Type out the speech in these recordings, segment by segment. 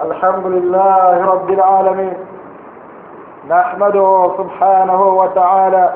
الحمد لله رب العالمين، نحمده سبحانه وتعالى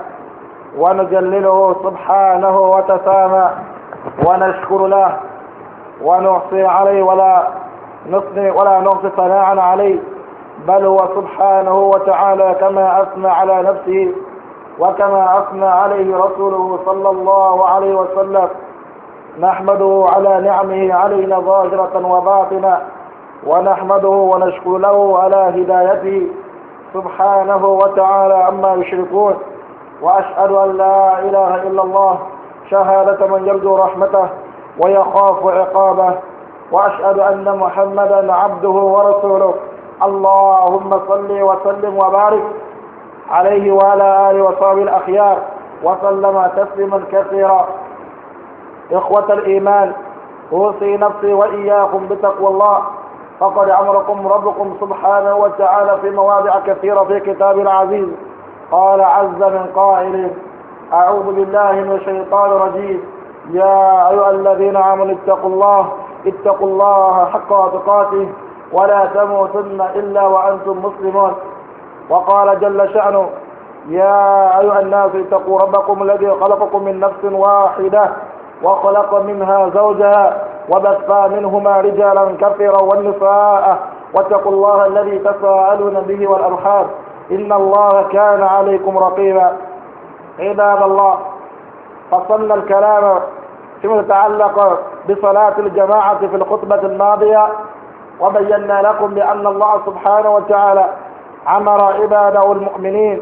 ونجلله سبحانه وتسامى ونشكر له ونحصي عليه ولا نحصي ثناء عليه، بل هو سبحانه وتعالى كما أثنى على نفسه وكما أثنى عليه رسوله صلى الله عليه وسلم. نحمده على نعمه علينا ظاهرة وباطنة، ونحمده ونشكر له على هدايته سبحانه وتعالى عما يشركون. وأشهد أن لا إله إلا الله شهادة من يرجو رحمته ويخاف عقابه، وأشهد أن محمدا عبده ورسوله. اللهم صل وسلم وبارك عليه وعلى آله وصحبه الأخيار وسلم تسليما كثيرا. إخوة الإيمان، أوصي نفسي وإياكم بتقوى الله، فقد أمركم ربكم سبحانه وتعالى في مواضع كثيرة في كتابه العزيز. قال عز من قائل: أعوذ بالله من الشيطان الرجيم، يا أيها الذين آمنوا اتقوا الله حق تقاته ولا تموتن إلا وأنتم مسلمون. وقال جل شأنه: يا أيها الناس اتقوا ربكم الذي خلقكم من نفس واحدة وخلق منها زوجها وبث منهما رجالا كثيرا والنساء، واتقوا الله الذي تساءلون به والأرحام إن الله كان عليكم رقيبا. عباد الله، فصلنا الكلام فيما يتعلق بصلاة الجماعة في الخطبة الماضية، وبينا لكم بأن الله سبحانه وتعالى أمر عباده المؤمنين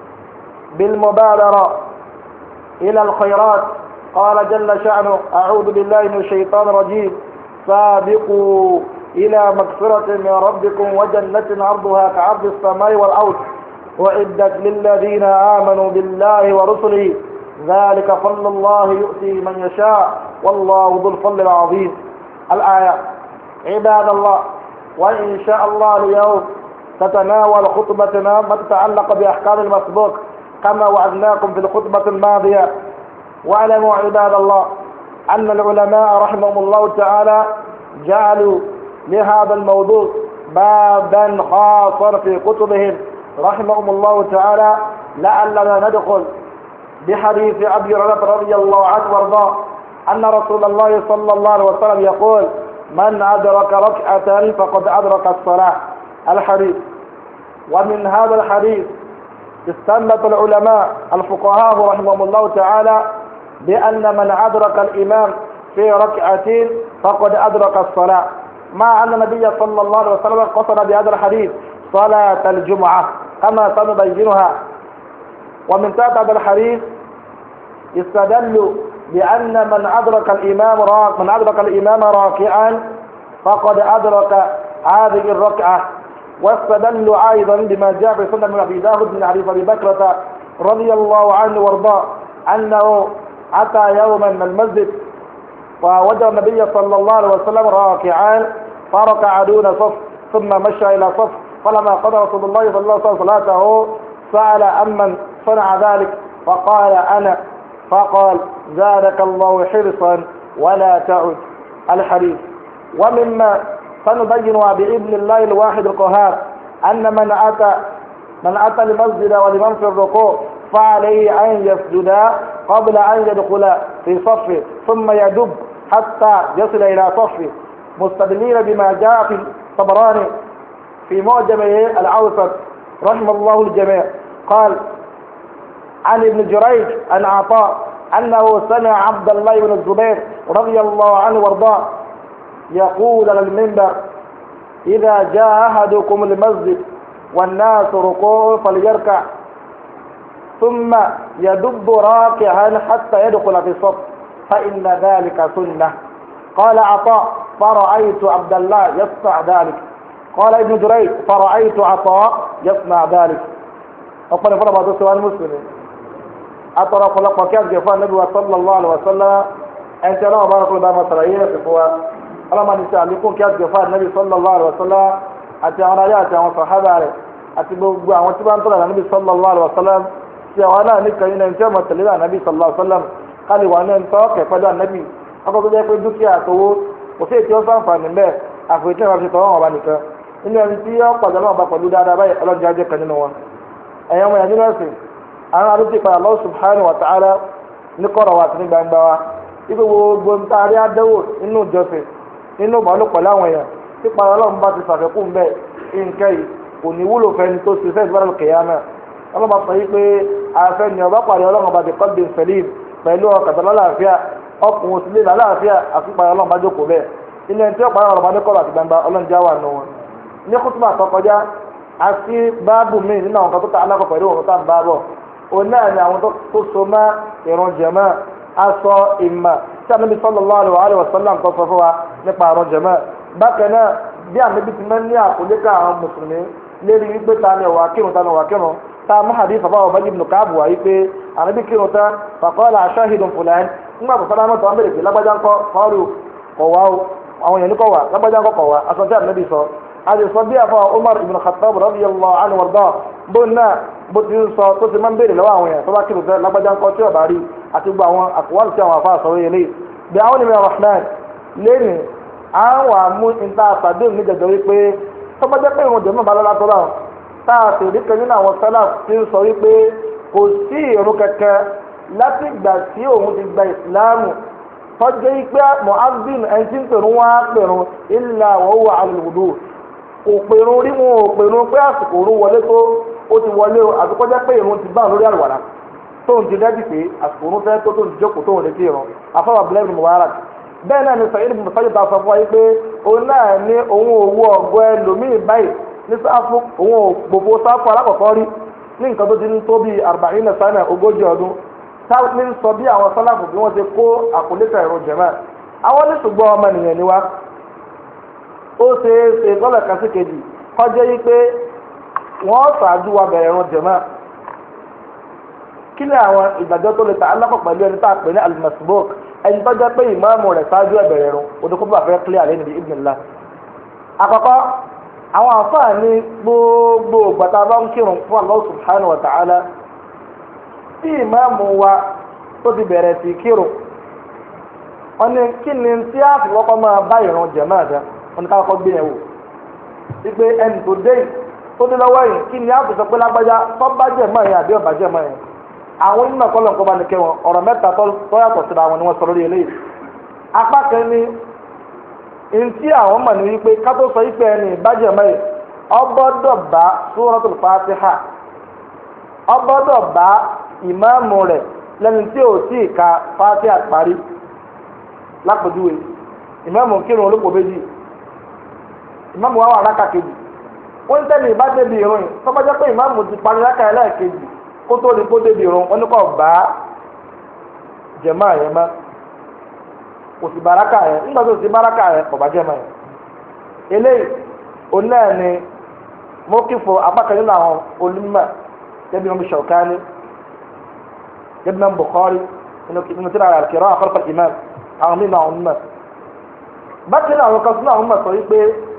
بالمبادرة إلى الخيرات. قال جل شأنه: أعوذ بالله من الشيطان الرجيم، سابقوا إلى مغفرة من ربكم وجنة عرضها كعرض السماء والأرض أعدت للذين آمنوا بالله ورسله ذلك فضل الله يؤتي من يشاء والله ذو الفضل العظيم. الآية. عباد الله، وإن شاء الله اليوم تتناول خطبتنا ما تتعلق بأحكام المسبوق كما وعدناكم في الخطبة الماضية. واعلموا عباد الله أن العلماء رحمهم الله تعالى جعلوا لهذا الموضوع بابا خاصا في كتبهم رحمهم الله تعالى، لعلنا ندخل بحديث أبي هريرة رضي الله عنه وارضاه أن رسول الله صلى الله عليه وسلم يقول: من أدرك ركعة فقد أدرك الصلاة. الحديث. ومن هذا الحديث استنبط العلماء الفقهاء رحمهم الله تعالى بأن من أدرك الإمام في ركعتين فقد أدرك الصلاة، مع أن النبي صلى الله عليه وسلم قصد بهذا الحديث صلاة الجمعة كما سنبينها. ومن تحت هذا الحديث استدلوا بأن من أدرك الإمام راكعا فقد أدرك هذه الركعة. واستدلوا أيضا بما جاء في سنة أبي داود من حديث أبي بكرة رضي الله عنه وارضاه أنه أتى يوما من المسجد فوجد النبي صلى الله عليه وسلم راكعان فركع دون صف ثم مشى إلى صف، فلما قضى رسول الله صلى الله عليه وسلم صلاته سأل عمن صنع ذلك فقال: أنا. فقال: زادك الله حرصا ولا تعد. الحديث. ومما سنبينها بإذن الله الواحد القهار أن من أتى المسجد والإمام في الركوع فعليه أن يسجد قبل أن يدخل في صفه ثم يدب حتى يصل إلى صفه، مستدلين بما جاء في الطبراني في معجمه الأوسط رحم الله الجميع. قال عن ابن جريج عن عطاء أنه سمع عبد الله بن الزبير رضي الله عنه وارضاه يقول على المنبر: إذا جاء أحدكم المسجد والناس ركوع فليركع ثم يدب راكعا حتى يدخل في الصف فإن ذلك سنة. قال عطاء: فرأيت عبد الله يصنع ذلك. قال ابن جريج: فرأيت عطاء يصنع ذلك. أقول فرما تسوى المسلمين أطرق لك وكيف جفاء النبي صلى الله عليه وسلم أنت لا بارك الله بما سرعيه كفوا ألما نساء لكم كيف جفاء النبي صلى الله عليه وسلم أتي عرايات وصحابة عليه أتي بقوا وانتبان طلع النبي صلى الله عليه وسلم سيوانا نكا إن انتما تلقى النبي صلى الله عليه وسلم قال وانا انتوك فدى النبي أقول ذلك دوكيا تو وسيتي وصنفا من به أخوتنا في طوام وبانك inú ẹni tí yọ pàdé náà bá pẹ̀lú dáadáa báyìí ọlọ́jà jẹ́ kan nínú wọn. ẹ̀yàn ọmọ ìyànjú nọ́ọ̀sì àwọn àdúgbò ìpàdé Allah subhanahu wa ta'ala ní kọ̀rọ̀ wa àti ní gbangba wa ibi gbogbo ntaari adéwò nínú ìjọsìn nínú ìbálò pẹ̀lú àwọn èèyàn tí pàdé ọlọ́run bá ti fàfẹ́kù ń bẹ̀ nǹkan yìí kò ní wúlò fẹ́ni tó ti fẹ́ẹ́ ìbára kìyàmá ọlọ́ba sọ yìí pé àfẹ́ni ọba pàdé ọlọ́run bá ti kọ́ bí sẹ́lìm pẹ̀lú ọkàtà lálàáfíà ọkùnrin òsì lè lálàáfíà àti pàdé ọlọ́run bá jókòó bẹ́ẹ̀ ilé ẹni tí ó pàdé ọlọ́run bá ní kọ́rọ̀ àti gbangba ọlọ́run já wà nù wọn. ní kútùbà tó kọjá àti báàbù míì nínú àwọn kan tó ta alákọ̀ pẹ̀lú òun tá à ń bá bọ̀ òun náà ni àwọn tó so mọ́ ìrun jàmá aṣọ ìmọ̀ tí Ànábì sallallahu alaihi wasallam tó sọ fún wa nípa ìrun jàmá bákan náà bí Ànábì ti máa ń ní àkọlé ká àwọn mùsùlùmí lérí wípé ta ni ọ̀wà kírun ta ni ọ̀wà kírun ta mú hadith bàbá Ubayy ibn Ka'b wà wípé Ànábì kírun tán faqala ashahidun fulan nígbà tó sálámà tó ń bèrè pé lágbájá ńkọ́ kọ́ọ̀lù kọ̀wá o àwọn èèyàn ní kọ̀wá lágbájá ńkọ́ kọ̀wá aṣọ tí Ànábì sọ àti sọ bí àfọ Umar ibn Khattab radiyallahu anhu warda bó náà bó ti ń sọ tó ti máa ń bèrè lọ́wọ́ àwọn èèyàn tó bá kírun tán lágbájá ńkọ́ tí ọ̀bà rí àti gbogbo àwọn àkùwárì tí àwọn afáà sọ̀rọ̀ yẹlé bí àwọn ènìyàn Rahman lẹ́nu àwọn àmú ìta àpàdé mi jẹjọ wípé tó bá jẹ́ pé ìrun jẹ̀mọ́ balẹ̀ látọ́ náà tá a sì rí kan nínú àwọn sálàf tí ń sọ wípé kò sí ìrun kankan láti ìgbà tí òun ti gba ìsìláàmù tọ́jú wípé mu'adhdhin ẹni tí ń pèrún wá pèrún illa wa huwa 'ala al-wudu kò pèrún rí wọn ò pèrún pé àsìkò òun wọlé tó ó ti wọlé o àti kọjá pé ìrun ti bá lórí àlùwàlá tóun ti dẹ́bi pé àsìkò òun fẹ́ tó tóun ti jókòó tóun lè fi ìrun afọwọ́ abdullahi bin mubarak bẹ́ẹ̀ náà ni Sa'id bin Musayyib ta sọ fún wa yìí pé òun náà ní òun òwú ọ̀gọ́ ẹlòmíì báyìí ní sáfù òun ò gbogbo sáfù alákọ̀ọ́kọ́ rí ní nǹkan tó ti ń tó bíi arba'ina sana 40 ọdún táwọn ní sọ bí àwọn sálàfù bí wọ́n ti kó àkólẹ́tà ìrun jẹ̀mọ́ àwọn ní ṣùgbọ́n ọmọ nìyẹn ni wá ó ṣeé ṣe lọ́lẹ̀ kan sí kejì kọjá yìí pé wọ́n ṣáájú wa bẹ̀rẹ̀ ìrun jẹ̀mọ́ kí ni àwọn ìgbàjọ́ tó lè ta alákọ̀ pẹ̀lú ẹni tá a pè ní al-masbuk ẹni tó jẹ́ pé ìmáàmù rẹ̀ ṣáájú ẹ̀bẹ̀rẹ̀ rún odòkó bá fẹ́ clear lẹ́nu bíi ibnillah. àkọ́kọ́ àwọn àǹfààní gbogbo gbàtà bá ń kírun fún Allah subhanahu wa ta'ala tí ìmáàmù wa tó ti bẹ̀rẹ̀ sí kírun wọ́n ní kí ni tí a fi wọ́pọ̀ máa bá ìrun jẹ̀mọ́ àdá wọ́n ní ká kọ́kọ́ gbé yẹn wò wípé ẹni tó dé tó dé lọ́wọ́ yìí kí ni a fi sọ pé lágbájá tó bá jẹ̀mọ́ yẹn àbí ọ̀bá jẹ̀mọ́ yẹn àwọn onímọ̀ kọ́lọ̀ nǹkan bá ní kẹ́ wọn ọ̀rọ̀ mẹ́ta tó yàtọ̀ síra wọn ni wọ́n sọ lórí eléyìí apá kan ní ntí àwọn mọ̀ ní wípé ká tó sọ wípé ẹni ìbàjẹ́ mẹ́rin ọgbọ́dọ̀ bá Suratul Fatiha ọgbọ́dọ̀ bá ìmáàmù rẹ̀ lẹ́ni tí ò tí ì ka Fatiha parí lápòjúwe ìmáàmù kírun olóko méjì ìmáàmù wa wà rákà kejì wọ́n ń tẹ́lẹ̀ ìbàjẹ́ bí irun yìí tọ́gbọ́jọ́ pé ìmáàmù ti parí rákà ẹlẹ́ẹ̀kejì kótó ni kó débi irun wọn ní kò bá jẹ̀mọ́ yẹn mọ́ kò sí baraka yẹn nígbà tó sí baraka yẹn kò bá jẹ̀mọ́ yẹn eléyìí òun náà ni mo kí fo apákan nínú àwọn olùmọ̀ gẹ́gẹ́ bí wọn bí Shawkani gẹ́gẹ́ bí wọn Bukhari nínú tí náà kẹrọ àkọlùkọ imam àwọn mímọ àwọn olùmọ̀ bákan náà àwọn kan sínú àwọn olùmọ̀ sọ wípé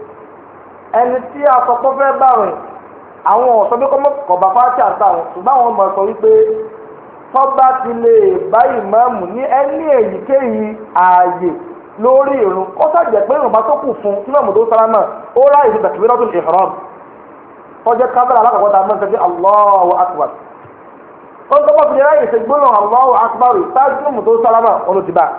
ẹni tí a sọ pé fẹ́ bá rìn àwọn ọ̀sọ́ bí kọ̀bà fáti àtàwọn ṣùgbọ́n àwọn ọmọ sọ wípé tọ́ba ti lè bá ìmáàmù ní ẹni èyíkéyìí ààyè lórí ìrun ó sàjẹ́ pé ìrùnbá tó kù fún tí mọ̀mọ́dé sálámà ó ráyè sí takbiratul ihram tọ́jẹ́ kábàlà alákọ̀ọ́kọ́ tá a mọ̀ sẹ́fẹ́ Allahu akbar ó ń tọ́ bá fi ráyè sí gbóná Allahu akbar tájú mọ̀mọ́dé sálámà ọ̀nà ti bá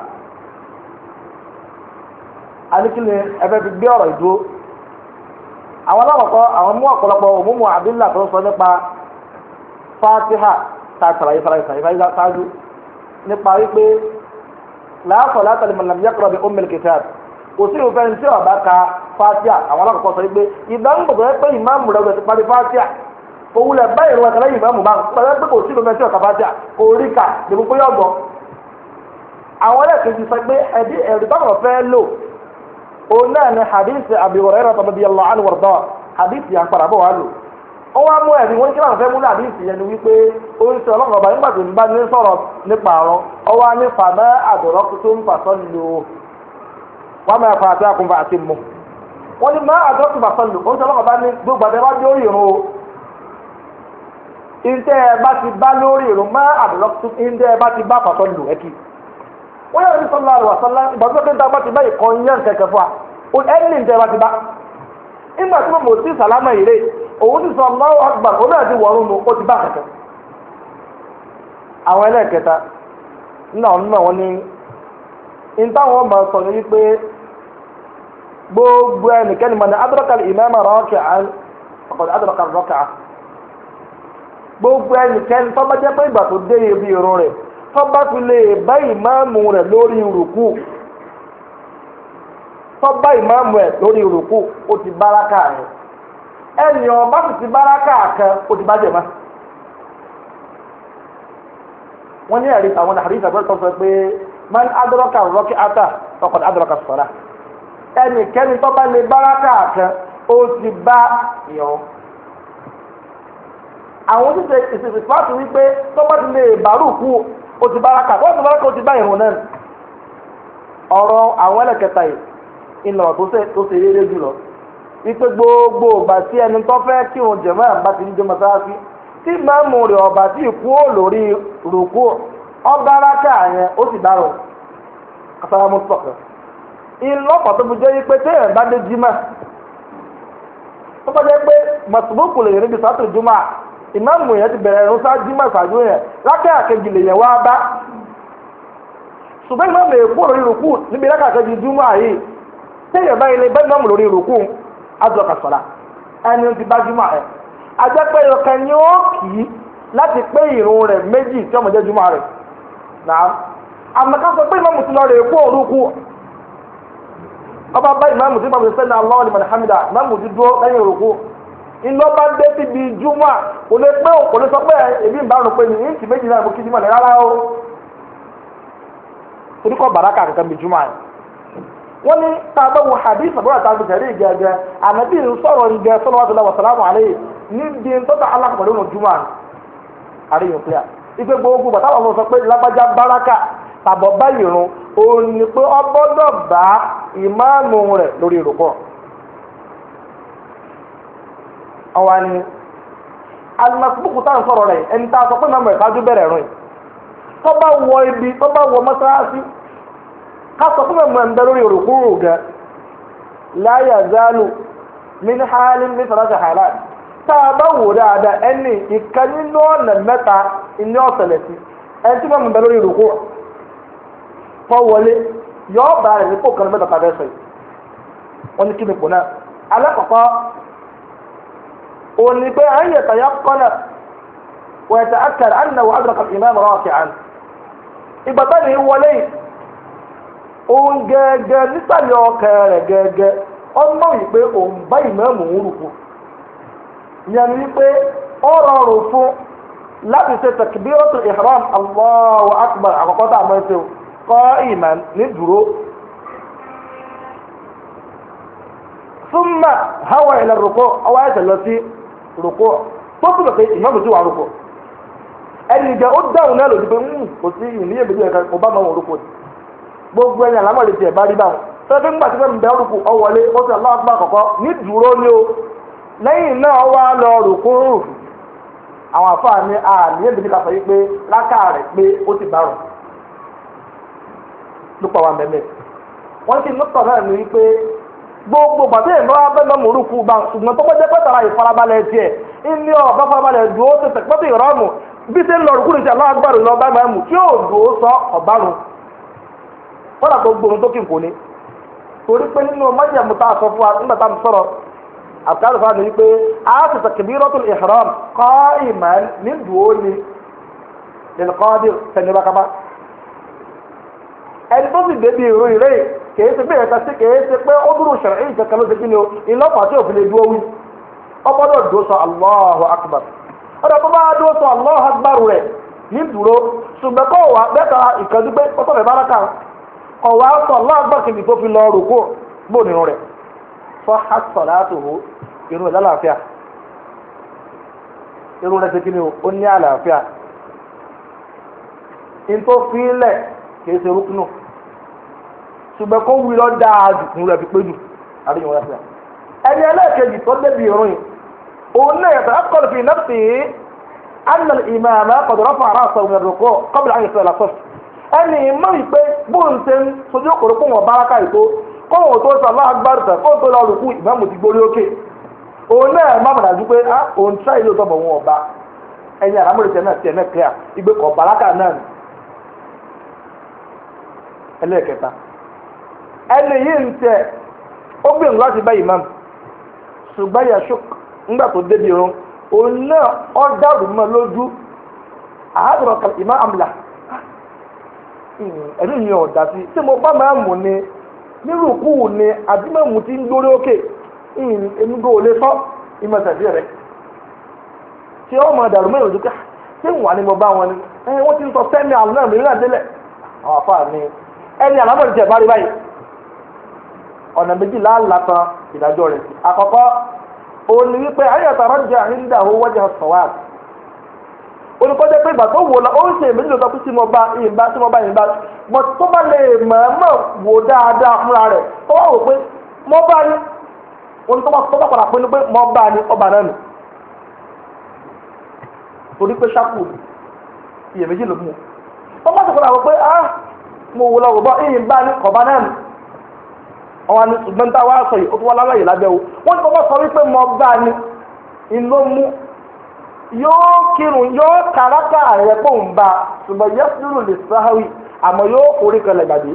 alikini ẹ̀fẹ́ fi gbé ọ̀rọ̀ ìdúró àwọn alákọ̀ọ́kọ́ àwọn mú ọ̀pọ̀lọpọ̀ òmùmù àbílà tó ń sọ nípa Fatiha tá a sàlàyé sáájú nípa wípé la salata liman lam yaqra bi ummil kitab kò sí ìwòfẹ́ ní tí ọ̀bá ka Fatiha àwọn alákọ̀ọ́kọ́ sọ wípé ìdánwò pé ìmáàmù rẹ̀ ti parí Fatiha òwúlẹ̀ báyìí rẹ̀ kẹlẹ́ ìmáàmù bá pẹ̀lú pé kò sí ìwòfẹ́ tí ọ̀ka Fatiha kò rí kà dèbò pé yọ̀gbọ́ àwọn ẹlẹ́kejì sọ pé ẹ̀rí tọ́kọ̀ fẹ́ lò òun náà ni hadith Abi Hurairah radiyallahu anhu warda hadith yà ń padà bọ̀ wá lò ó wá mú ẹ̀rí wọn kí wọn fẹ́ mú ní hadith yẹn ni wípé ó ń sọ ọlọ́run ọba nígbà tó ń bá ní sọ̀rọ̀ nípa àrùn ó wá ní fama adraktum fasallu wa ma fatakum fa'timmu wọ́n ní ma adraktum fasallu ó ń sọ ọlọ́run ọba ní gbogbo àtẹ́wá lórí ìrun o ìntẹ́ ẹ bá ti bá lórí ìrun ma adraktum ìntẹ́ ẹ bá ti bá fasallu ẹ̀kí wọ́n yára ní sọ́lá àlùwà sọ́lá ìgbàgbọ́ pé níta bá ti bá ìkọ́ yẹn kẹ̀kẹ́ fún wa ẹni ní ìjẹba ti bá nígbà tí mo ti sàlámà ìrè òun ti sọ Allahu Akbar òun náà ti wọ̀ọ́rùn mu ó ti bá kẹ̀kẹ́. àwọn ẹlẹ́ẹ̀kẹta nínú àwọn mímọ̀ wọn ní ìtàwọn ọmọ sọ ní wípé gbogbo ẹnikẹ́ni mọ̀ ní adraka al-imama raki'an faqad adraka ar-rak'ah. gbogbo ẹnikẹ́ni tó bá jẹ́ pé ìgbà tó dé ibi ìrun rẹ̀ tó bá fi lè bá ìmáàmù rẹ̀ lórí rùkú tó bá ìmáàmù rẹ̀ lórí rùkú ó ti báraka rẹ̀ ẹni ọba sì ti báraka kan ó ti bá jẹ̀ mọ́. wọ́n ní ẹ̀rí àwọn àríṣà ìṣàgbọ́n tó sọ pé man adraka ar-rak'ata faqad adraka as-salah ẹnikẹ́ni tó bá lè báraka kan ó ti bá ìrun. àwọn oníṣẹ́ ìṣèṣì fáàtì wípé tó bá ti lè bárùkù ó ti báraka wọ́n ti báraka ó ti bá ìrun náà. ọ̀rọ̀ àwọn ẹlẹ́kẹta yìí ìlànà tó ṣe rere jùlọ wípé gbogbo ìgbà tí ẹni tó fẹ́ kí òun jẹ̀mọ́ àbá ti ń jẹ́ mọ́sáàsì tí máàmù rẹ̀ ọba tí kú ó lórí rùkú ọgbáraka yẹn ó sì dárò kásárámù sọ̀kẹ́. ìlọ́pàá tó fi jẹ́ wípé téèyàn bá dé jímà tó bá jẹ́ pé mọ̀sùlùkù lè rí bí sátò jùmọ̀ ìmáàmù yẹn ti bẹ̀rẹ̀ ẹ̀rọ sáájú jímà ṣáájú yẹn rákà kejì lè yẹn wá bá ṣùgbọ́n ìmáàmù yẹn kú lórí rùkú níbi rákà kejì jùmọ̀ yìí téèyàn bá ilé bẹ́ẹ̀ ìmáàmù lórí rùkú adùn kàṣọ́lá ẹni ti bá jùmọ̀ ẹ̀ ajẹ́pẹ́ ọkàn ni ó kì í láti pé ìrun rẹ̀ méjì tí ọmọ jẹ́ jùmọ̀ rẹ̀ náà àmọ́ká sọ pé ìmáàmù ti lọ rẹ̀ kú òrùkú ọba bá ìmáàmù tí bàbá sẹ́ni Allahu liman hamida ìmáàmù ti dúró lẹ́yìn òrùkú iná bá dé síbi jùmọ̀ kò lè pé kò lè sọ pé èmi ń bá rò pé ní ìǹtì méjì náà mo kí jùmọ̀ rárá o torí kọ́ bàrákà kankan bí jùmọ̀ rẹ̀ wọ́n ní tàbá wo hadith àbúrò àtàwọn ìjẹ̀rí ìgẹ̀gẹ̀ ànábì ń sọ̀rọ̀ ìgẹ̀ sallallahu wa salamu alayhi níbi tó ta alákọ̀ọ́lẹ́ ònà jùmọ̀ àríyàn pé à ipe gbogbo bàtà wọn sọ pé lágbájá báràkà tàbọ̀ báyìí rún òun ni pé ọ gbọ́dọ̀ bá ìmáàmù rẹ̀ lórí ìrùkọ́. àwọn ni alimasibuku tá à ń sọ̀rọ̀ rẹ̀ ẹni tá a sọ pé màmú ẹ̀ kájú bẹ̀rẹ̀ rún yìí tó bá wọ ibi tó bá wọ mọ́sálásí kásọ fún ẹ̀mọ́ ẹ̀mọ́ lórí òrùkúrù gẹ la yazalu min halin min salati halat tá a bá wò dáadáa ẹni ìkan nínú ọ̀nà mẹ́ta ìní ọ̀sẹ̀lẹ̀ sí ẹni tí wọ́n mú bẹ lórí òrùkúrù fọ́ wọlé yọ bá rẹ̀ ní kó kan mẹ́ta tàbí ẹsẹ̀ wọ́n ní kí ni pò náà alákọ̀ọ́kọ́ òní pé à ń yẹ tàyà kọ́nà wọ́n yẹ tà á kàrà ànà wà adraka al-imam raki'an ìgbà tá ní wọlé yìí òun gẹ́gẹ́ nísàlẹ̀ ọkàn rẹ̀ gẹ́gẹ́ ọmọ yìí pé òun bá ìmáàmù ń rùkú yẹn ni pé ó rọrùn fún láti ṣe takbiratul ihram Allahu akbar àkọ́kọ́ tá a máa ń ṣe qa'iman ní dúró thumma hawa ila ruku' ọwọ́ ẹ̀sẹ̀ lọ sí rùkú tó túbọ̀ pé ìmáàmù ti wà rùkú ẹnì jẹ́ ó dáhùn náà lòdì pé kò sí ìníyèméjì ẹ̀ka kò bá máa wọ̀ rùkú gbogbo ẹni àlámọ̀lẹ́ tiẹ̀ bá rí báwọn sọ́dọ̀ nígbà tí wọ́n bẹ rúkú ọwọ́lé ó sì Allahu Akbar àkọ́kọ́ ní dúró ní o lẹ́yìn náà wá lọ rùkú rù àwọn àfáà ní àníyàn bíi ká sọ yí pé láká rẹ̀ pé ó ti bá rùn lópa wa mẹ́mẹ́ wọ́n ti nùtọ̀ náà ní wípé gbogbo bàtí ìmọ̀ abẹ́mọ̀ mú rúkú bá ṣùgbọ́n tó gbọ́dọ̀ pẹ́tàrà ìfarabalẹ̀ tiẹ̀ ìní ọ̀bá farabalẹ̀ dúró ti tẹ̀pẹ́tì ìrọ́mù bí ṣe ń lọ rùkú nìṣẹ́ Allahu Akbar lọ bá máa mú tí yóò dúró sọ ọ̀bárun kọ́dà tó gbóhun tó kí n kò ní torí pé nínú májèmú tá a sọ fún wa nígbà tá a sọ̀rọ̀ àtàlù fún wa ní wípé a ti takbiratul ihram qa'iman ní dùó ni lil qadir tẹ̀lé bákàbá ẹni tó sì débi ìró ìré kìí ṣe pé ẹ̀ka sí kìí ṣe pé ó dúró ṣẹ̀rẹ̀ èyí kankan ló ṣe kí ni o ìlọ́pàá tí òfin lè dúró wí ọgbọ́dọ̀ dúró sọ Allahu akbar ọ̀dọ̀ tó bá dúró sọ Allahu akbar rẹ̀ ní dúró ṣùgbọ́n kó wà bẹ́ẹ̀ ìkànnì pé ó sọ̀rọ̀ ìbáraká ọ̀wá sọ láàgbà kìí tó fi lọ rùkú bó nínú rẹ̀ fọ́ salatuhu irun rẹ̀ lálàáfíà irun rẹ̀ ṣe kí ni ó ní àlàáfíà in tó fi lẹ̀ kìí ṣe rúkúnù ṣùgbọ́n kó wí lọ dáa jù kún rẹ̀ fi pé jù àríyàn wọn láfíà ẹni ẹlẹ́ẹ̀kejì tó débi irun yìí òun náà yàtọ̀ akọ̀lù fi nafsihi anna al-imama qad rafa'a ra'sahu min ar-ruku' qabla an yasila as-saff ẹni ìmọ̀ ìpè bóun ṣe ń sojú òkòrò fún wọn báraka ètò kóhùn tó sọ Allahu Akbar kóhùn tó lọ rùkú ìmáàmù ti gbórí òkè òun náà má mọ̀ dájú pé òun tíra ìlú ọ̀tọ̀ bọ̀ wọn ọba ẹ̀yin àlámọ̀rẹ̀ náà tiẹ̀ náà clear ìgbé kọ̀ bàlákà náà ni. ẹlẹ́ẹ̀kẹta ẹni yìí ń tẹ ó gbìyànjú láti bá imam ṣùgbọ́n yashuk ńgbà tó débi irun òun náà ọ́ dàrú mọ́ lójú àádọ́rọ̀ kan ìmá àmìlà ẹ̀rí yìí ọ̀dà sí tí mo bá máa mú ni nírùkú ni àbí máa mú ti ń lórí òkè èmi gbọ́ ò lè sọ ìmọ̀tẹ̀sí rẹ̀ tí ó máa dàrú mẹ́rin òdúkà tí ń wà ní mo bá wọn ni wọ́n ti ń sọ sẹ́mi àwọn náà mìíràn délẹ̀ àwọn afáà ni ẹni àlámọ̀rí tẹ̀ bá rí báyìí ọ̀nà méjì láàlàtàn ìdájọ́ rẹ̀ sí àkọ́kọ́ òun ni wípé ayélujára jẹ́ àríńdà owó wájà sọ̀wáàt olùkọ́jẹ́ pé ìgbà tó wò lọ ó ń ṣe èmi lòtọ́ pé tí mo bá ìyìnbá mọ̀ tó bá lè mọ̀ọ́mọ̀ wò dáadáa fúnra rẹ̀ tó wá wò pé mo bá ní ohun tó bá padà pinnu pé mo bá ní ọba náà nù torí pé ṣáàpù iyèméjì ló mú tó bá sọ̀rọ̀ àwọn pé mo wò lọ wò bọ́ ìyìnbá ní ọba náà nù ọwọ́ ní ṣùgbọ́n tá a wá sọ yìí ó tún wá lálàyé lábẹ́ o wọ́n ti kọ́kọ́ sọ wípé mo bá ní inú mú yóò kírun yóò kàrákà rẹ̀ pò ń bá ṣùgbọ́n yẹ́sùrù lè sáháwì àmọ́ yóò forí kan lẹ́gbàdé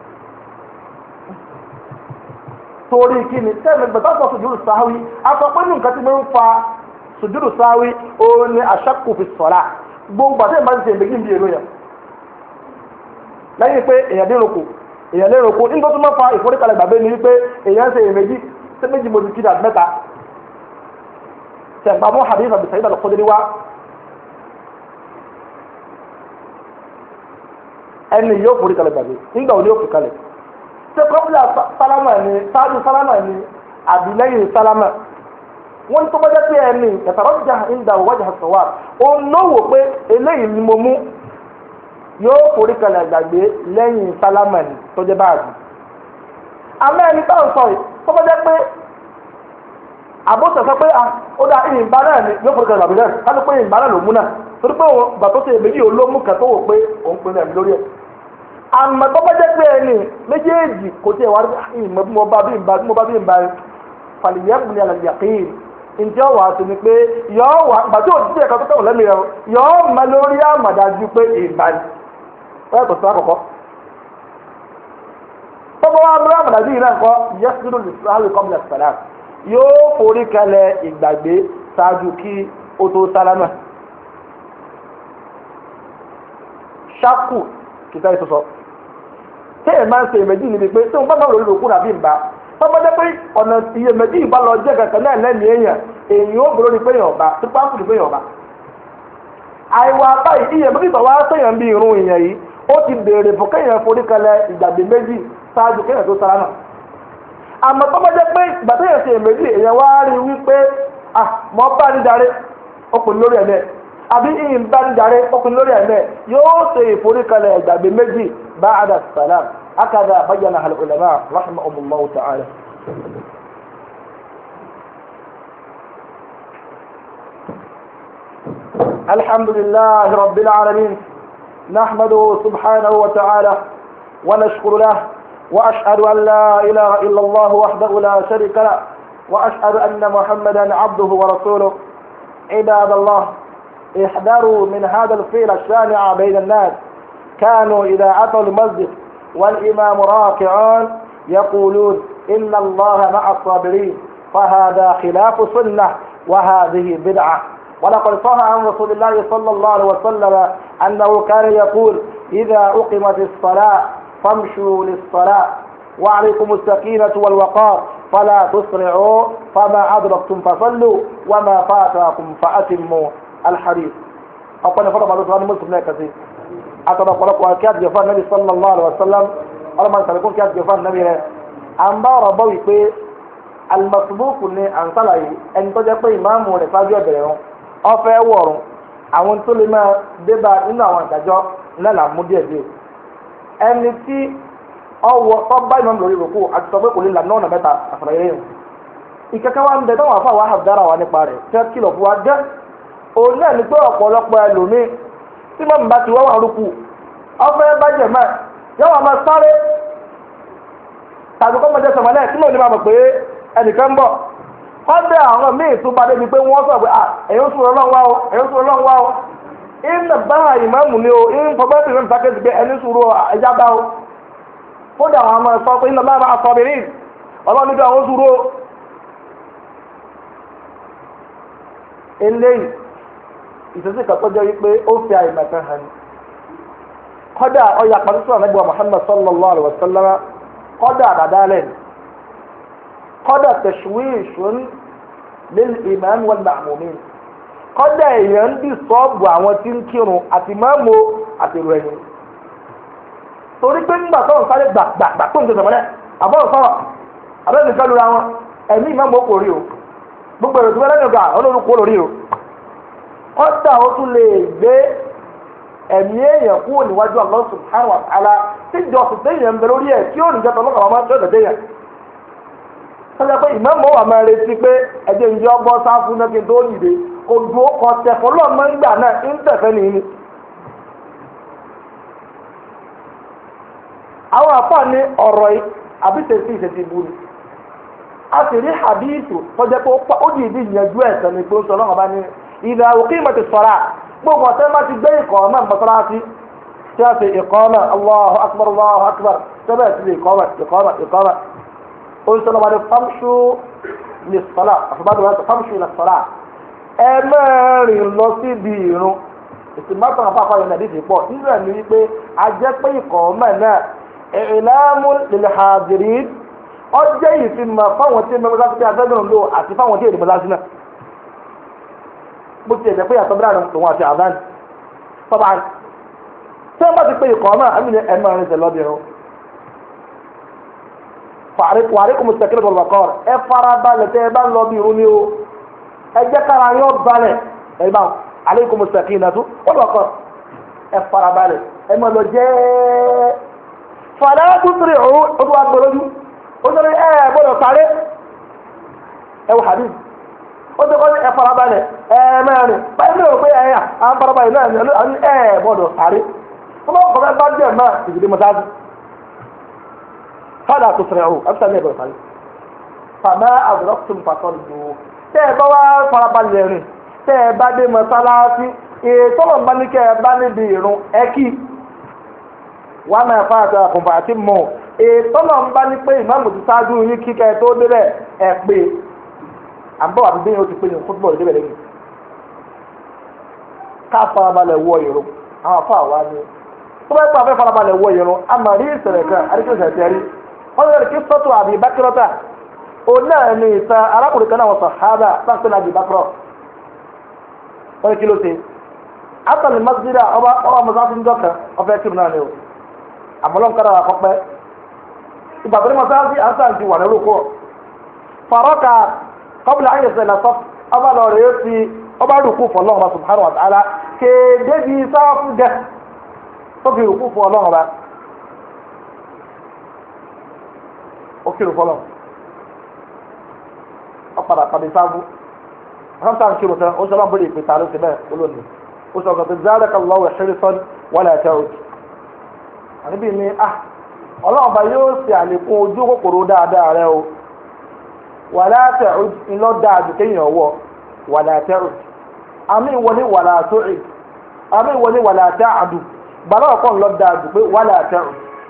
torí kí ni tẹ́lẹ̀ gbẹ̀tọ́ sọ sùjúrù sáháwì aṣọ pé ní nǹkan tí mo ń fa sùjúrù sáháwì òun ni àṣàkù fi sọ̀rà gbogbo àti ìbáṣe ìgbégi bí èrò yẹn lẹ́yìn pé èèyàn dé roko èèyàn lé roko nígbà tó máa fa ìforíkalẹ̀ gbàgbé ni wípé èèyàn ṣe èméjì ṣé méjì mo ti kí dàbí mẹ́ta tẹ̀gbà mọ́ hadith Abi Sa'id al-Khudri wá ẹni yóò foríkalẹ̀ gbàgbé nígbà òní yóò fi kalẹ̀ ṣé kọ́pìlà sálámà ni sáájú sálámà ni àbí lẹ́yìn sálámà wọ́n tó bá jẹ́ pé ẹni ẹ̀fẹ̀rọ̀jà ìdá wajha as-sawab òun ló wò pé eléyìí ni mo mú yóò forí kalẹ̀ gbàgbé lẹ́yìn sálámà ní tó jẹ́ báàgì. àmọ́ ẹni táwọn sọ yìí tó bá jẹ́ pé àbóṣe sọ pé ó dá ìyìnbá náà ni yóò forí kalẹ̀ gbàgbé náà ká ló pé ìyìnbá náà ló mú náà torí pé òun gbà tó ṣe èméjì olómú kan tó wò pé òun pinnu ẹ̀mí lórí ẹ̀. àmọ́ tó bá jẹ́ pé ẹni méjèèjì kò tiẹ̀ wá ìmọ̀ bí mo bá bí ìbá fàlìyẹ́bù ni àlàyé ǹjẹ́ wàá tó ni pé yọ̀ọ́ wà gbàtí òtítì ẹ̀ka tó tẹ̀wọ̀n lẹ́mìí rẹ̀ yọ̀ọ́ mọ lórí àmàdájú pé ìbá ni wọ́n tó sọ àkọ́kọ́. tọ́gbọ́n wa múra àmàdájú yìí náà kọ́ yẹ́sùdù lùsùlùmí kọ́mìnà sàlá yóò forí kalẹ̀ ìgbàgbé ṣáájú kí ó tó sálámà. ṣáàkù kìtà ìsọsọ téèyàn máa ń ṣe èméjì níbi pé tí wọ́n bá máa lórí òkú nàbí ìbá tọ́gbọ́n pé ọ̀nà iyèméjì ìbá lọ jẹ́ kankan náà lẹ́nu èèyàn ó gbọ́dọ̀ ní pé èèyàn ọba tí pápá ní pé èèyàn ọba. àìwá báyìí iyèméjì tó wá sèèyàn bí irun èèyàn yìí ó ti béèrè fún kéèyàn forí kalẹ̀ ìgbàgbé méjì ṣáájú kéèyàn tó sálámà. àmọ́ tọ́gbọ́n jẹ́ pé ìgbà téèyàn ṣe èméjì èèyàn wá rí wípé mọ́ bá ní darí ọkùnrin lórí ẹ̀mẹ́ àbí ìyìn bá ní darí ọkùnrin lórí ẹ̀mẹ́ yóò ṣe ìforí kalẹ̀ ìgbàgbé méjì ba'da salam. هكذا بينها العلماء رحمهم الله تعالى. الحمد لله رب العالمين نحمده سبحانه وتعالى ونشكر له وأشهد أن لا إله إلا الله وحده لا شريك له وأشهد أن محمدا عبده ورسوله. عباد الله احذروا من هذا الفعل الشانع بين الناس كانوا إذا أتوا المسجد والإمام راكعان يقولون إن الله مع الصابرين فهذا خلاف سنة وهذه بدعة. ولقد صح عن رسول الله صلى الله عليه وسلم أنه كان يقول إذا أقمت الصلاة فامشوا للصلاة وعليكم السكينة والوقار فلا تسرعوا فما أدركتم فصلوا وما فاتكم فأتموا الحديث. أقول فرق بعض الصلاة مسلم كثير atọ̀dọ̀ ọ̀pọ̀lọpọ̀ akíyàtì jẹ̀fọ́ nàbí sallallahu alaihi wasallam ọlọ́mọ ìsàlẹ̀kùn kíyàtì jẹ̀fọ́ nàbí rẹ̀ à ń bá ọ̀rọ̀ bọ́ wípé alimọ̀tòbókù ni à ń sàlàyé ẹni tó jẹ́ pé ìmáàmù rẹ̀ sáájú ọ̀bẹ̀rẹ̀ wọn ọ̀fẹ́ wọ̀rùn àwọn tó lè máa débà nínú àwọn ìdájọ́ náà là mú díẹ̀ díẹ̀ ẹni tí ọwọ́ tó bá ìmáàmù lórí ìrókò àti sọ pé kò lè là náà mẹ́ta àfàlàyé yẹn ìkẹ́kẹ́ wa ń bẹ táwọn afọ àwọn àbdára wa nípa rẹ̀ fẹ́ kìlọ̀ fún wa jẹ́ òun náà ní pé ọ̀pọ̀lọpọ̀ ẹlòmíì tí mọ̀mú bá ti wá wà rúkú ọ̀fẹ́ bàjẹ́ mọ́ yọ wà máa sáré tàbí kọ́ mọ̀jẹ́ sọ̀mọ́lẹ̀ tí mọ̀mú ní máa mọ̀ pé ẹnìkan ń bọ̀ kọ́dà àwọn míì tún bá débi pé wọ́n sọ pé ẹ̀yọ́ sọ̀rọ̀ Ọlọ́run wá o ẹ̀yọ́ sọ̀rọ̀ Ọlọ́run wá o ìnà bá ìmáàmù ni o ìfọ̀bẹ́sì rẹ̀ nìtakẹ́sì pé ẹni sùúrù ẹja bá o kódà àwọn ọmọ ẹ̀sọ́ pé ìnà bá máa sọ bìrì Ọlọ́run níbi àwọn sùúrù o. eléyìí ìṣesí ìkàtọ́ jẹ́ wípé ó fi àìmọ̀kan hàn ní kọ́dà ọ̀yà pàṣípà nàbíwá Muhammad sallallahu alaihi wa sallam kọ́dà àdàdálẹ̀ kọ́dà tashwishun lil imam wal ma'mumin kọ́dà èèyàn ń dì sọ́ọ̀bù àwọn tí ń kírun àti máàmù àti ìròyìn torí pé nígbà tó ń sáré gbàgbà tó ń tẹ̀sẹ̀ mọ́lẹ̀ àbọ̀ sọ̀rọ̀ àbẹ́sì fẹ́ lura wọn ẹ̀mí ìmáàmù kò rí o gbogbo èrò tó fẹ́ lẹ́nu ọ̀gá olórúkọ lórí o kọ́dà ó tún lè gbé ẹ̀mí èèyàn kúrò níwájú Allah subhanahu wa ta'ala tí ìjọsìn téèyàn ń bẹ lórí ẹ̀ tí ó nìjọ́ tọ́lọ́kọ̀ máa tó ẹ̀dẹ̀ téèyàn. sọ́jà pé ìmáàmù wà máa retí pé ẹ̀jẹ̀ ń jẹ́ ọgbọ́n sáfù náà kí n tó yìí dé kò dúró kọ tẹ̀fọ́ lọ́mọ ńgbà náà ń tẹ̀fẹ́ nìyí. àwọn àpá ní ọ̀rọ̀ yìí àbí tẹ̀sí ìṣẹ̀tì ìbú ni. a sì rí hadithu sọ́jà pé ó di ìdí ìyẹ̀jú ẹ̀sẹ̀ ni pé ó sọ lọ́wọ́ bá ní ìdá uqimat as-salah gbogbo ọ̀tẹ́ bá ti gbé ìkọ̀ọ́mọ̀ mọ́sálásí tí a ṣe ìkọ̀ọ́mọ̀ Allahu akbar tẹ́bẹ̀ sí ìkọ̀ọ́mọ̀ ó ń sọ́nà wàdí famṣu lis-salah àfọ̀bádùn wọn famṣu lis-salah ẹ mẹ́rin lọ sí ibi ìrun ìsìnmọ́tò àpapọ̀ yẹn nàdí ìpọ̀ nínú ẹ̀ ní wípé a jẹ́ pé ìkọ̀ọ́mọ̀ náà i'lamun lil-hadirin ó jẹ́ ìfimọ̀ fáwọn tí mọ́sálásí tí a fẹ́ gbọ́n lò àti fáwọn tí èdè mọ́sálásí náà bó ti ẹ̀jẹ̀ pé yàtọ̀ bíláàdì tòun àti àdán tọ́ba tí wọ́n bá ti pé ikọ̀ ọmọ àmì ní ẹ̀mọ́ ẹ̀rin tẹ̀ lọ́bì ẹ̀rọ wàrí kò mú sẹ́kìrì bọ̀lù bàkọ́ ẹ fara balẹ̀ tẹ́ ẹ bá ń lọ bí irun ni o ẹ jẹ́ kára yọ balẹ̀ ẹ bá alẹ́ kò mú sẹ́kìrì nàtú bọ̀lù bàkọ́ ẹ fara balẹ̀ ẹ mọ̀ lọ jẹ́ fàlẹ́ kùtùrì ọ̀hún ó tó wà gbọ́lójú ó sọ gbọ́dọ̀ sáré ẹ wọ hadith ó ti kọ́ ní ẹ farabalẹ̀ mẹ́rin báyìí mi ò pé ẹ̀yà à ń farabalẹ̀ náà ní gbọ́dọ̀ sáré wọ́n bá kọ́ fẹ́ bá jẹ́ máa ìdílé mọ́sáájú fàdà tó sẹ̀rẹ̀ ọ̀hún ẹ̀fẹ́ ní ẹ̀gbọ́dọ̀ sáré fàmà àdúrókùtùm fàtọ́lù tẹ́ ẹ bá wá farabalẹ̀ rìn tẹ́ ẹ bá dé mọ́sálásí ètò ọ̀nà ní kẹ́ ẹ bá níbi ìrun ẹ̀kí wà máa fa àti àkùnfà àti mọ̀ ètò ọ̀nà ní pé ìmáàmù ti ṣáájú yín kíkẹ́ tó débẹ̀ ẹ̀ pé àbọ̀ àbí bẹ́ẹ̀ o ti pè ní fútbọ̀ ìdíbẹ̀ lẹ́yìn ká farabalẹ̀ wọ ìrun àwọn afọ àwa ni tó bá yẹ kó a fẹ́ farabalẹ̀ wọ ìrun a mà rí ìṣẹ̀lẹ̀ kan àdéhùn ìṣẹ̀lẹ̀ wọ́n yẹ kí sọ́tò àbí bákírọ́tà òun náà ní ìta arákùnrin kan náà wọ́n sàhábà sáńpẹ́ náà àbí bákírọ́ wọ́n ní kí ló ṣe àtàlẹ̀ masjid ọba mọ́sáàsì ńjọ́ kan ọ̀fẹ́ kírun náà ni o àmọ́lọ́nkárà wà kọ́pẹ́ ìgbàgbọ́n mọ́sáàsì àǹtàǹtì wà ní orúkọ farọ́kà kọ́bùlà ayé sẹ́lẹ̀ sọ́f ọba lọ rèé fi ọba rúkú fún ọlọ́run subhanahu wa ta'ala kéde bíi sáfù gẹ tó fi rúkú fún ọlọ́run ọba ó kiri fọlọ́ ọ padà pàdé sáfù rántà ń kiri sẹ́n ó sọ lọ́nbọ̀lì ìpè tààrí sí bẹ́ẹ̀ olóòní ó sọ pé zadaka Allahu hirsan wala ta'ud àníbí ni ọlọ́run ọba yóò ṣe àlékún ojú kòkòrò dáadáa rẹ o wàlá tẹ̀rù iná dáadù kéèyàn wọ̀ wàlá tẹ̀rù àmì ìwọlé wàlá tóì àmì ìwọlé wàlá tẹ̀àdù bàbá ọ̀pọ̀ ńlọ dáadù pé wàlá tẹ̀rù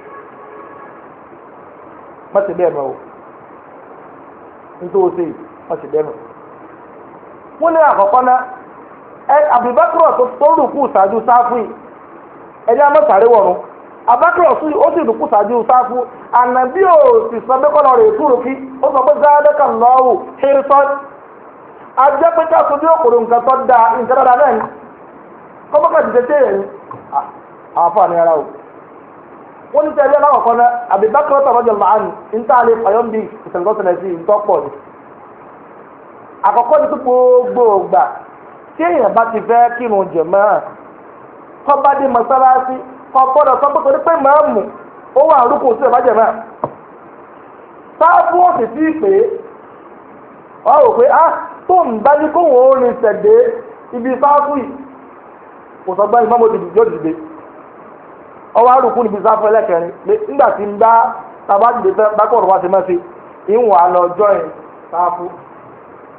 mọ̀tì bẹ́ẹ̀ mọ̀ o nítorí mọ̀tì bẹ́ẹ̀ mọ̀. wọ́n ní àkọ́kọ́ náà àbíbákúrọ̀ tó rùkú ṣáájú sáfù yìí ẹni amọ̀sáré wọ̀run abakar ọ̀sùn ó sì dùkú ṣáájú sáfù ànàbí ò sì sọ pé kọ́nà rẹ̀ túrò kí ó sọ pé záádẹ́kà lọ́wọ́ hírísọ́n ajẹ́ pé ká sojú òkòrò nǹkan tó da nǹkan dáadáa náà ni kọ́mọ́kà ti tètè yẹn ni àwọn afáàní ara o wọ́n ní tẹ̀lé aláwọ̀ kan náà àbíbákar ọ̀tọ̀ ọ̀jọ̀ màánù níta lè fàyọ́ bí ìṣẹ̀ǹgọ́sẹ̀lẹ̀ sí ìtọ́pọ̀ ni àkọ́kọ́ ni gbogbo gbà tí èèyàn bá ti fẹ́ kírun jẹ̀mọ́ kọ́ bá dé mọ́sálásí ọ̀pọ̀lọ̀ sọ pé torí pé màámù ó wà rúkú sí ìbájẹ̀ náà sáfù òsì tí pé wọ́n rò pé tó ń bá ní kóhùn orin tẹ̀dé ibi sáfù yìí kò sọ gbá ìmọ̀ mọ́tò yóò dìde ọwọ́ àrùkú níbi sáfù ẹlẹ́kẹrin pé nígbà tí ń bá tàbá dìde fẹ́ bákọ̀rọ̀ wá sí mẹ́sì ìwọ̀n àlọ́ ọjọ́ yẹn sáfù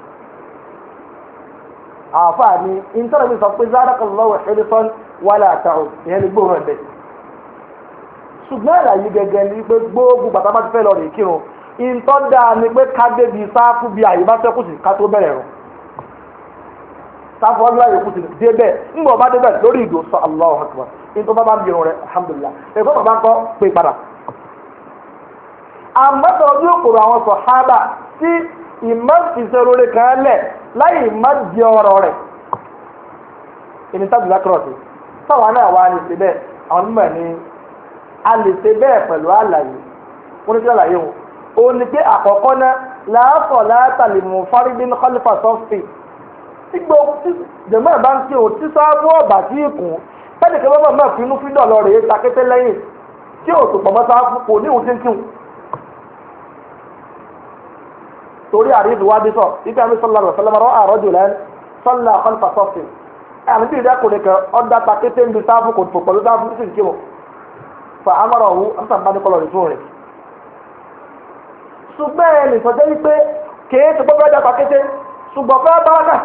àfààní ìtọ́nà mi sọ pé zadakallahu hirsan wala ta'ud ìyẹn ni gbóhùn ẹ̀bẹ̀. ṣùgbọ́n àlàyé gẹ́gẹ́ ni pé gbogbo bàtà bá ti fẹ́ lọ rè kírun ìtọ́ dáa ni pé ká débi sáfù bí àyè bá fẹ́kù sí ká tó bẹ̀rẹ̀ rùn. sáfù ọdún láyè kù sí débẹ̀ ńgbà ọba débẹ̀ lórí ìdò sọ Allahu akbar ìtọ́ bá bá ń bìrùn rẹ̀ alhamdulillah èkó bàbá ń kọ́ pé padà. àmọ́tọ̀ ojú òkòrò àwọn sàhábà tí ìmọ̀ ìṣerore kan lẹ̀ láì má di ọ̀rọ̀ rẹ̀ ìní tábìlì lákìrọ̀tì táwọn náà wà lè ṣe bẹ́ẹ̀ àwọn onímọ̀ ní a lè ṣe bẹ́ẹ̀ pẹ̀lú àlàyé wọ́n ní kí àlàyé wọn ó ní pé àkọ́kọ́ náà láàfọ̀ látàlì mú fárídín kọ́lífà sọ́fì tí gbogbo jẹ̀mọ́ ẹ̀ bá ń kí o tí sáfù ọ̀bà tí ìkùn fẹ́ẹ̀dì kí wọ́n máa finú fídọ̀ lọ rèé takété lẹ́yìn tí ò tó pọ̀mọ́ sáfù kò ní ìhùn tí ń kíhùn torí àríwí wá bí sọ ibi àmì sọlá rẹ sọlá rọ àrọjò lẹ́nu sọlá kọ́lífà sọ́fì àmì tí ìdákùnrin kan ọ̀dà takété ń bi sáfù kò tó pẹ̀lú sáfù tí ń kíhùn fa amọ̀rọ̀ ọ̀hún amúsàmbánikọ́lọ̀ rẹ̀ fún rẹ̀ ṣùgbọ́n ẹnì sọjọ́ wípé kìí ṣe gbọ́dọ̀ ẹja pàkété ṣùgbọ́n fẹ́ bá wákà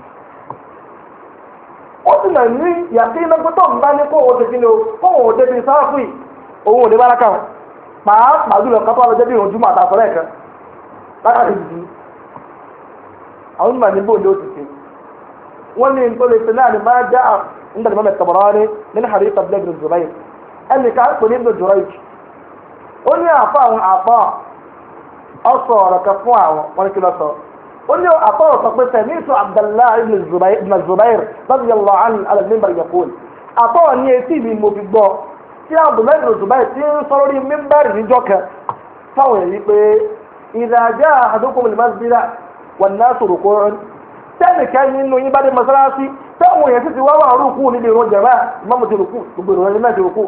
ó sì nà ní yàtí iná pé tó ń bá ní kó o ṣe kí ni o kó o débi sáfù yìí òun ò ní bá lákà pàápàá jùlọ kátó ọlọ́jọ́ bí ìrùn àtàkọ́ lẹ́ẹ̀kan lákàtí ìdí àwọn onímọ̀ ní bóun ni ó ti ṣe wọ́n ní nítorí lè ṣe náà ni máa já nígbà tí wọ́n mẹ́ta bọ̀rọ̀ ní nínú hadith Abdullah ibn Zubayr ẹnì kan pè ní ibn Jurayj ó ní àfọ àwọn àpá ọsọ ọ̀rọ̀ kan fún àwọn wọn kí lọ sọ ó ní àpá ọsọ pé sami'tu Abdullah ibn Zubayr radiyallahu anhu ala al-minbar yaqul àpá ní etí mi mo fi gbọ́ tí Abdullah ibn Zubayr ti ń sọ lórí mímbàrì níjọ́ kan fáwọn èyí pé idha jaa ahadukum al-masjida wan-nasu ruku'un tẹ́nìkan nínú yín bá dé mọ́sálásí táwọn èèyàn sì ti wá wà rúkú níbi ìrun jàmáà ìmáàmù ti rúkú gbogbo ìrun ẹni náà ti rúkú.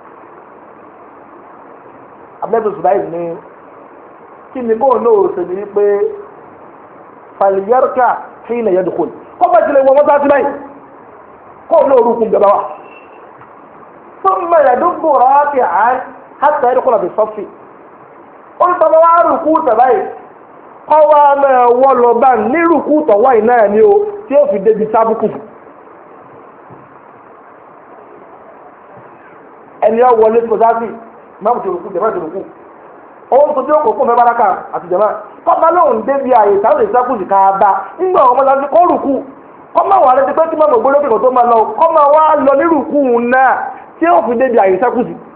Abdullah Zubair ní kí ni bóun náà ṣe ní pé falyarka hina yadkhul kó bá tilẹ̀ wọ mọ́sálásí báyìí kó náà rúkú gbẹ̀bá wa. thumma yadubbu raki'an hatta yadkhula fi saffi ó ní tọ́ba wá rúkú tàbáyìí ọwọ́ náà wọ́n lọ bá nírùkú tọ̀wọ́ ìnáà ni o tí ó fi débi sábùkù ẹni ọ wọlé mọ́sáàsì máa ti rùkú jẹ̀mọ́ ti rùkú ohun tó tí ó kò kún mẹ́bàrá kan àti jẹ̀mọ́ kọ́ba lóhùn débi ààyè táwọn lè sákùn sí ká bá nígbà ọmọ mọ́sáàsì kó rùkú kọ́mọ wà létí pé kí mọ́mọ́ gbóló kìkọ̀ tó máa lọ kọ́mọ wá lọ nírùkú náà tí ó fi débi ààyè sákùn sí.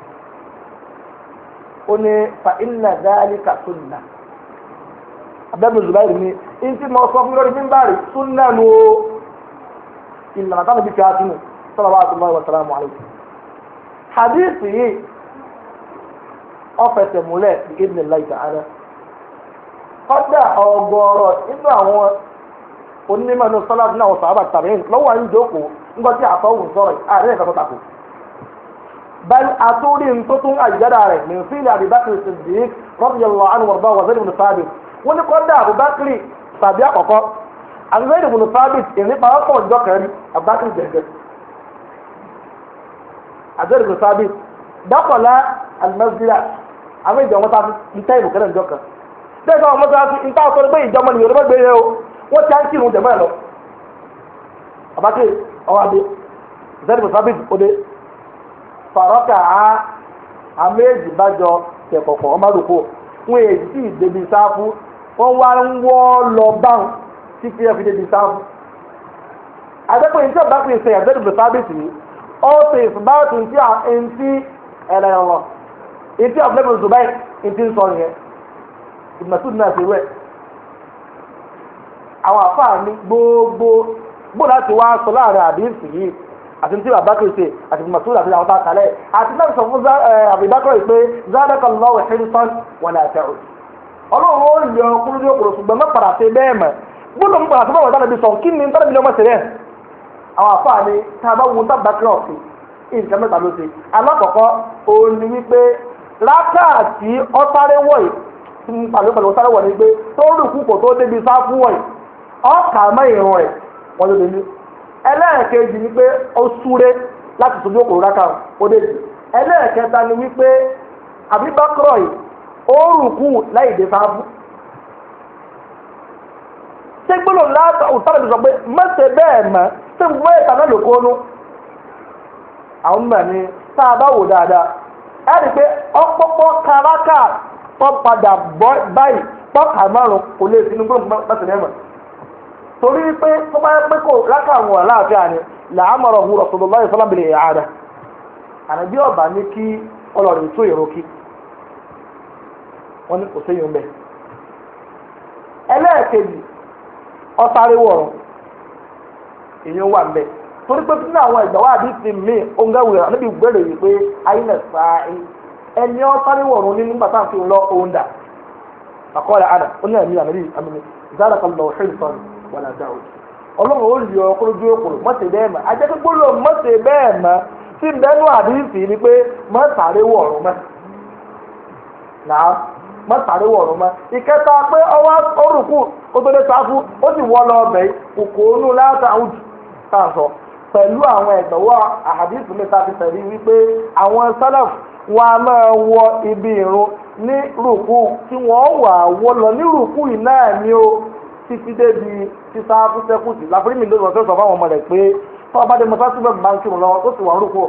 ó ní fa inna dhalika sunnah Abdullah Zubair ni inti mo sọ fún lórí mímbàrí súnà nu o ìlànà táwọn ibi fi àtúnú sallallahu wa salamu alayhi. hadith yìí ọ̀fẹ̀sẹ̀ múlẹ̀ bí idhnillahi ta'ala. kọ́dà ọgọ́rọ̀ nínú àwọn onímọ̀ ní sọ́lá ní àwọn sàhábà tàbí lọ́wọ́ àyín jókòó nígbà tí àtọ́wò sọ̀rọ̀ àárín ẹ̀ka tó takò. bal àtúndì tó tún àjẹ́dà rẹ̀ min fi'li Abi Bakr as-Siddiq radiyallahu anhu warda wa Zayd ibn Thabit wọ́n ní kọ́dà Abubakar tàbí àkọ́kọ́ àgbẹ̀rẹ̀ ìbùnú sábìt ìrìnpa ọkọ̀ ọjọ́ kẹrin Abubakar jẹ̀gẹ̀ àgbẹ̀rẹ̀ ìbùnú sábìt dákọ̀lá alimẹ́sílá àwọn ìjọ wọn ta fi tẹ́ ìbùkẹ́ náà jọ kan bẹ́ẹ̀ sọ wọn sọ fi ń tá ọ̀sọ́ pé ìjọba nìyẹn ló bá gbé yẹn o wọ́n ti á ń kírun jẹ̀mọ́ ẹ̀ lọ Abubakar ọwọ́ adé àgbẹ̀rẹ̀ ìbùnú sábìt òde fàrọ́kà á àméjì bájọ tẹ̀kọ̀kọ̀ ọmọdùkú wọn èyí tí ìdèbí sáfù wọ́n wá ń wọ́ lọ báwọn tí kí ẹ fi débi sáfù. àdẹ́pọ̀ ìjọba bá fi ṣe àdẹ́dùbò sábìsì yìí ó ṣe ìfúnbáwọ̀tì ntí ẹ̀rọ ntí ọ̀fẹ́bùn Zubair ntí ń sọ yẹn ìmọ̀tún náà ṣe wẹ̀. àwọn àfáà ní gbogbo láti wá sọ láàrin àdéhùn yìí àti tí Abubakar ṣe àti Mas'ud àti àwọn tá a kàlẹ́ àti náà sọ fún Abubakar pé zadakallahu hirsan wa la ta'ud ọlọ́run ó yọ ọkùnrin ní òkúrò ṣùgbọ́n má padà ṣe bẹ́ẹ̀ mọ̀ gbọ́dọ̀ ń padà sí báwọn ìdáná bí sọ kí ni tọ́lá bí lọ́mọ ṣe rẹ̀ àwọn àfáà ni tá a bá wo tá Abubakar ọ̀sẹ̀ nǹkan mẹ́ta ló ṣe alákọ̀ọ́kọ́ òun ni wípé rákàtí ọ̀sáré wọ̀nyí pẹ̀lú ọ̀sáré wọ̀nyí pé tó rùkú kò tó débi sáfù wọ̀nyí ọ̀kà mọ́ ìrun rẹ̀ wọ́n ló dé ní ẹlẹ́ẹ̀kejì ni pé ó súré láti sojú òkòrò rákà ó dé jù ẹlẹ́ẹ̀kẹta ni wípé àbíbákọ́rọ̀ yìí ó rùkú láì dé sáfù ṣé gbọ́dọ̀ láti òtárẹ̀ mi sọ pé mẹ́sẹ̀ bẹ́ẹ̀ mọ́ ṣé gbogbo ẹ̀ka náà ló kó nú. àwọn mọ̀ ní tá a bá wò dáadáa ẹ rí i pé ọ̀pọ̀pọ̀ karaka tó padà bọ́ báyìí tọ́ka márùn kò lè sinú gbọ́dọ̀ mẹ́sẹ̀ mẹ́mọ̀ torí pé tó bá yẹ pé kò rákà wọn àláàfíà ni làámọ̀rọ̀ hu Rasulullahi sallallahu alaihi wasallam ànàbí ọba ní kí ọlọ́rin tó èrò kí wọ́n ní kò séyìn ń bẹ̀. ẹlẹ́ẹ̀kejì ọ̀sáré wọ̀rọ̀ èèyàn wà ń bẹ̀ torí pé nínú àwọn ìgbà wà àdìsí mi òǹgàwé níbi ìgbèrè yìí pé ayílẹ̀ sáà ẹni ọ̀sáré wọ̀rọ̀ ní nígbà tá à ń fi lọ òun dà àkọọ́lẹ̀ àdà ó ní ẹ̀mí àmì ìzára kan lọ ṣe ìsọ̀rọ̀ wọn àdá òjì ọlọ́run ó lè ọkọ̀ lójú òkòrò mọ́tẹ̀ bẹ́ẹ̀ mọ́ ajẹ́ gbólóò mọ́tẹ̀ bẹ́ẹ̀ mọ́ tí bẹ́ẹ̀nu àdìsí ni pé mọ́tàrí wọ̀rọ̀ mọ́ náà mọ́tàrí wọ̀rọ̀ mọ́ ìkẹta pé ọwọ́ orùkù ó tó lé sáfù ó sì wọ́ lọ ọbẹ̀ kòkòónú látàwọn tàǹsọ̀ pẹ̀lú àwọn ẹ̀gbọ́wọ́ àdìsí mẹ́ta ti tẹ̀lé wípé àwọn sálàf wọn a máa wọ ibi ìrun ní rùkù tí wọ́n wà wọ́ lọ ní rùkù yìí náà ni ó títí débi sísá fúnṣẹ́kùsì láfírí mi lórí ọ̀sẹ̀ sọ fáwọn ọmọ rẹ̀ pé tọ́wọ́ bá dé mọ́sáàsì bẹ́ẹ̀ bá ń kírun lọ tó sì wà ń rúkú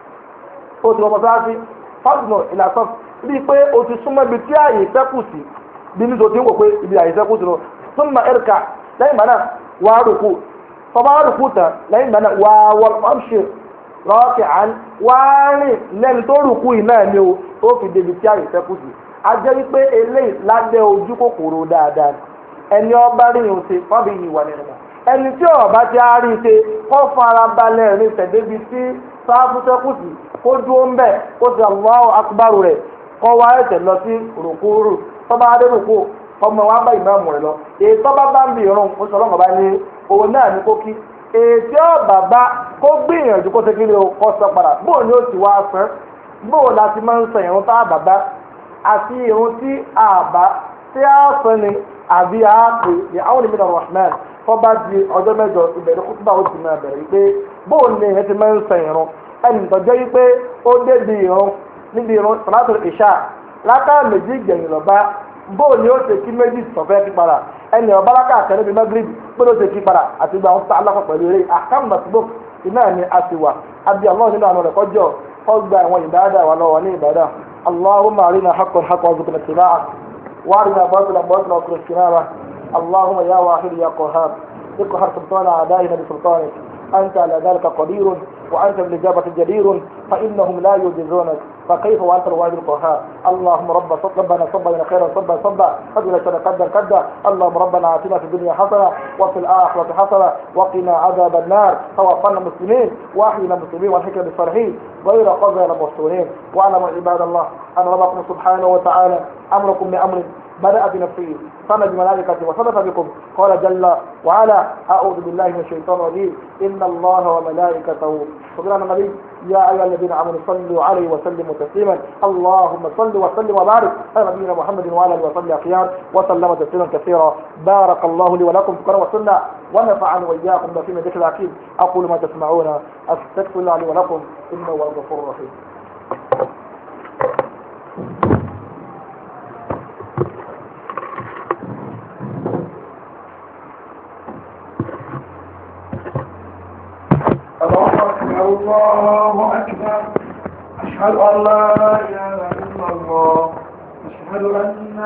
ó ti wọ mọ́sáàsì fásitì ìlàsọ́ bíi pé o ti súnmọ́ ibi tí ààyè sẹ́kùsì bí ní tó ti ń wò pé ibi ààyè sẹ́kùsì lọ súnmọ́ ẹ̀ríkà lẹ́yìn ìgbà náà wà á rúkú tọ́ba á rúkú tán lẹ́yìn ìgbà náà wà á wọ ọ́mṣe rọ́ọ̀kì àn wà á rìn lẹ́ni tó rúkú yìí náà ni o tó fi débi tí ààyè sẹ́kùsì a jẹ́ wípé eléyìí lábẹ́ ojú kòkòrò dáadáa ẹni ọba rí ìhùn ṣe fọ́bí ìwà nínú ẹni tí ọba ti á rí ṣe kó fara balẹ̀ rí tẹ̀débi tí sáfúnṣẹ́kùsì kó dúró ń bẹ̀ kó ti Allahu akbar rẹ̀ kó wá ẹ̀sẹ̀ lọ sí rùkúrù tọ́ba adé rùkú ọmọ wa bá ìmáàmù rẹ̀ lọ èyí tọ́ba bá ń bì irun ó sọ ọlọ́mọba ní òun náà ní kó kí èyí tí ọba bá kó gbìyànjú kó ṣe kíni o kó sọ padà bóun ni ó ti wá fẹ́ bóun láti máa ń sọ ìrun tá àbàbá àti ìrun tí àbá tí a sọ ni àbí àápè ní àwọn ìmìnira rahman tó bá di ọjọ́ mẹ́jọ ìbẹ̀rẹ̀ kútùbà ó ti máa bẹ̀rẹ̀ wípé bóun ni èyàn ti máa ń sọ ìrun ẹnì tó jẹ́ wípé ó débi ìrun níbi ìrun sàlátù ìṣà láká méjì gbẹ̀yìn lọ́ba bóun ni ó ṣe kí méjì sọ̀fẹ́ kí para ẹnì ọba láká àkẹ́rẹ́ bíi mẹ́gírìbì pé ló ṣe kí para àti gba àwọn alákọ̀ pẹ̀lú eré àkàmùbàtúbò iná ni a ti wà àbí Allah nínú àwọn rẹ̀ kọjọ́ ọgbà àwọn ìbádà wà lọ́wọ́ ní ìbádà Allahumma arina haqqan haqqan warzuqna ittiba'ah وارنا باطلا باطلا واصرف اجتنابه اللهم يا واحد يا قهار اقهر سلطان اعدائنا بسلطانك انت على ذلك قدير وانت بالاجابه جدير فانهم لا يعجزونك فكيف وانت الواحد القهار اللهم ربنا صبنا خيرا صبا قدر شر قدر قدر اللهم ربنا اتنا في الدنيا حسنه وفي الاخره حسنه وقنا عذاب النار توفنا مسلمين واحينا مسلمين والحكمه بالصالحين غير قذر المفتونين واعلموا عباد الله ان ربكم سبحانه وتعالى امركم بامر بدأ بنفسه صنع بملائكته وصدف بكم قال جل وعلا أعوذ بالله من الشيطان الرجيم إن الله وملائكته سبحان النبي يا أيها الذين آمنوا صلوا عليه وسلموا تسليما اللهم صل وسلم وبارك على نبينا محمد وعلى آله وصحبه أخيار وسلم تسليما كثيرا بارك الله لي ولكم في القرآن والسنة ونفعني وإياكم بما ذكر الحكيم أقول ما تسمعون أستغفر الله لي ولكم إنه هو الغفور الرحيم الله أكبر أشهد أن لا إله إلا الله أشهد أن